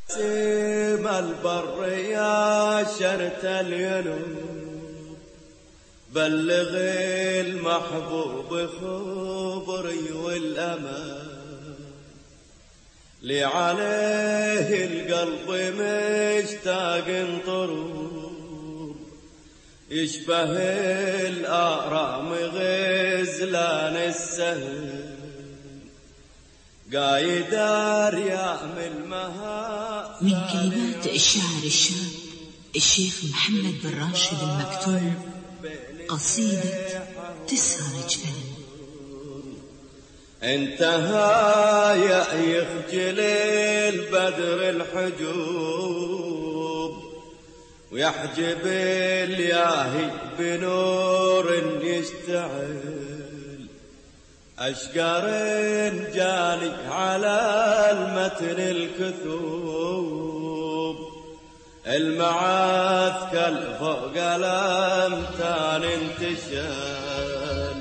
سيم البر يا شرت الينوب بلغ المحبوب خبري والأمان لي عليه القلب مشتاق طروب يشبه الآرام غزلان السهل قايدار يعمل مها. من كلمات الشاعر الشاب الشيخ محمد بن راشد المكتوم قصيدة تسهر جفن. انتهى يخجل البدر الحجوب ويحجب الياهي بنور يشتعل أشقر جاني على المتن الكثوب المعاثكل فوق الأمتان انتشال.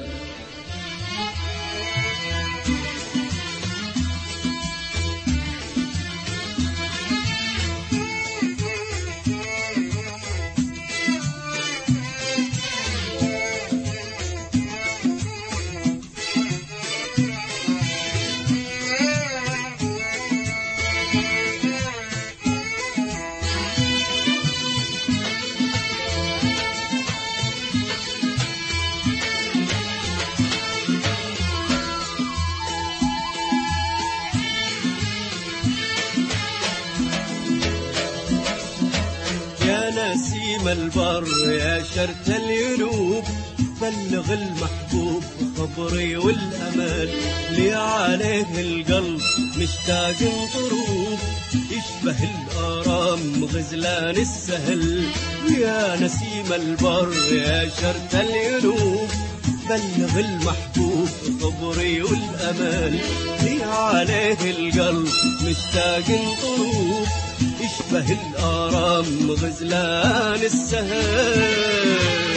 نسيم البر يا شرت الينوب بلغ المحبوب خبري والأمل لي عليه القلب مشتاق طروب يشبه الآرام غزلان السهل. يا نسيم البر يا شرت الينوب بلغ المحبوب خبري والأمل لي عليه القلب مشتاق طروب يشبه الآرام غزلان السهل.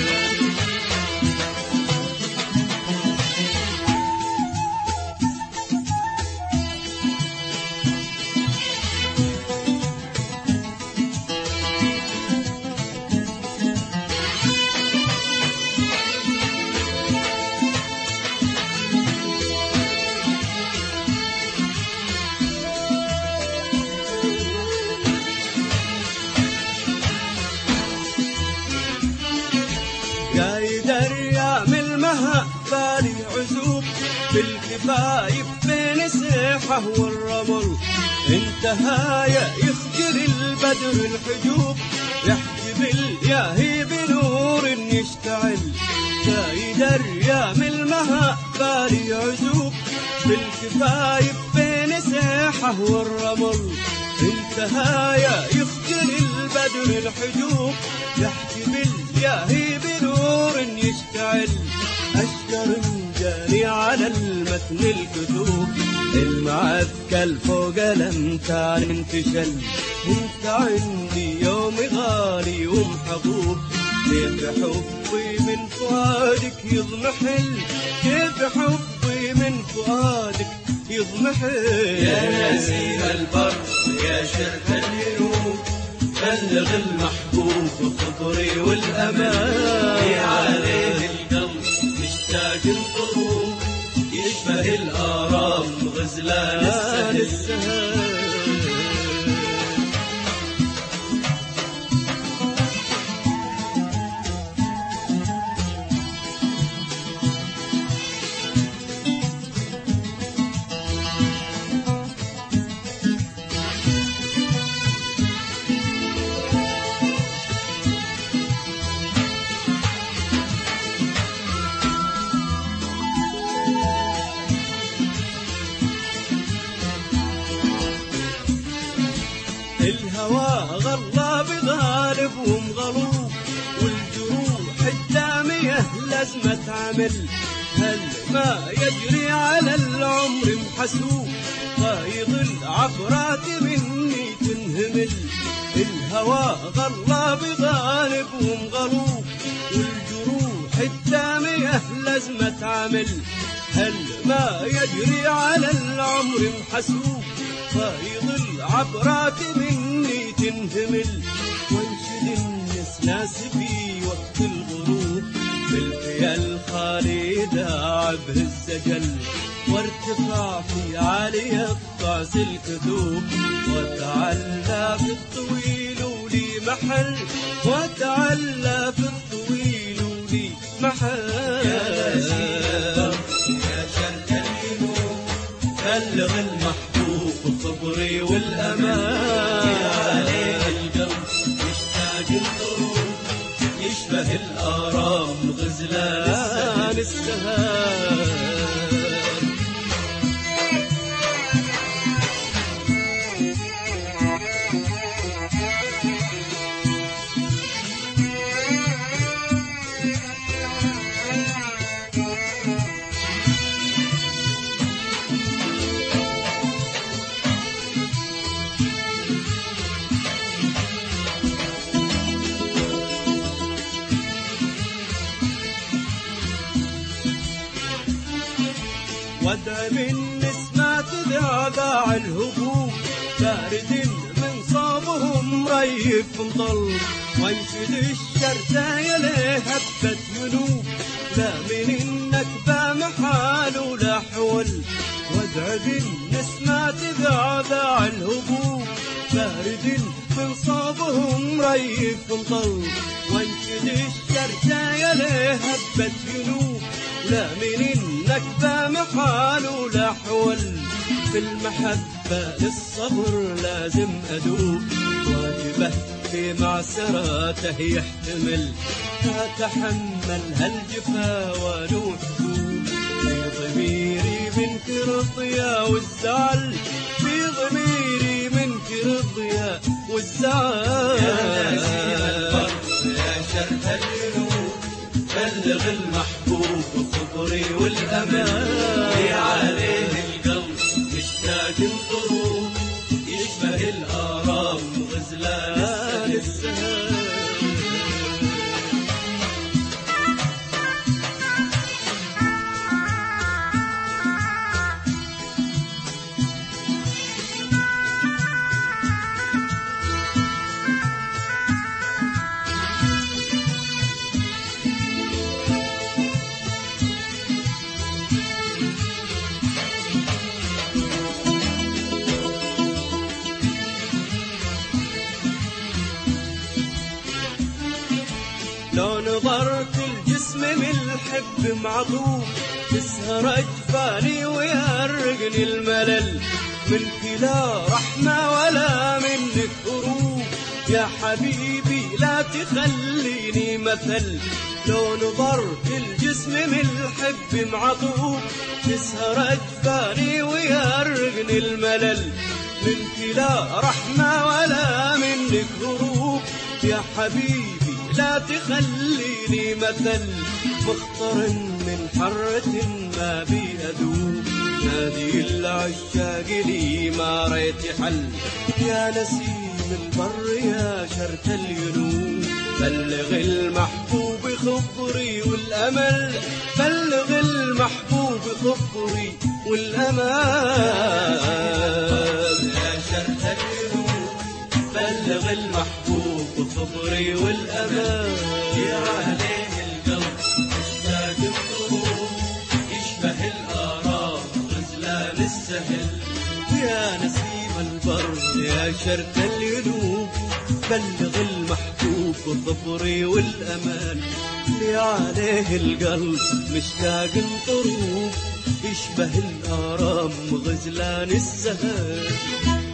قايدر يعمل مها بالي عزوب بالكفايف بين سيحه والرمل انتهى يخجل البدر الحجوب يحجب الياهي بنور يشتعل. قايدر يعمل مها بالي عزوب بالكفايف بين سيحه والرمل انتهى يخجل البدر الحجوب يحجب الياهي بنور يشتعل. أشجر جاني على المتن الكتوب المعذكل فوق الأمتان انتشل. انت عندي يوم غالي ومحبوب كيف حبي من فؤادك يضمحل كيف حبي من فؤادك يضمحل. يا نسيم البر يا شرت الينوب بلغ المحبوب خبري والأمان عليه القلب مشتاق طروب يشبه الآرام غزلان السهل. الهوى غلى بغالب ومغلوب والجروح الدامية لازمة عمل هل ما يجري على العمر محسوب فايض العبرات مني تنهمل. الهوى غلى بغالب ومغلوب والجروح الدامية لازمة عمل هل ما يجري على العمر محسوب فايض العبرات مني تنهمل وانشد النسناس في وقت الغروب بالخيال خالدة عبه الزجل وارتفع في عالي الطعس الكذوب وتعلى في الطويل لي محل وتعلى في الطويل لي محل يا شرق الجنوب بلغ المحبوب صبري والأمان عليه القلب يشتاق الطروب يشبه الآرام غزلان السهام ودع من نسمات ذعذاع الهبوب بارد من صابهم ريف مضل وانشد الشرتايا له هبت منوب لا من النكبة محال ولا حول ودع من نسمات ذعذاع الهبوب بارد من صابهم ريف مضل وانشد الشرتايا له هبت منوب لا من النكبة محال ولا حول في المحبة للصبر لازم أدوب واجبه في معسراته يحتمل أتحمل هالجفا ونوح في ضميري منك رضيا والزعل في ضميري منك رضيا والزعل يا شرق الجنوب بلغ المحبوب صبري والأمان عليه القلب مشتاق الطروب يشبه الآرام غزلان السهام لو نظرت الجسم من الحب معطوب تسهر أجفاني ويرقني الملل منك لا رحمة ولا منك هروب يا حبيبي لا تخليني مثل لو نظرت الجسم من الحب معطوب تسهر أجفاني ويرقني الملل منك لا رحمة ولا منك هروب يا حبيبي لا تخليني مثل مختار من حرة ما بي أذوب نادي العشاق لي ما ريت حل يا نسيم البر يا شرت الجنوب بلغ المحبوب خبري والأمل بلغ المحبوب خبري والأمل يا شرق الجنوب بلغ المحبوب صبري والأمان عليه القلب مشتاق الطروب يشبه الآرام غزلان السهل يا نسيم البر يا شرق الجنوب بلغ المحبوب صبري والأمان عليه القلب مشتاق طروب يشبه الآرام غزلان السهل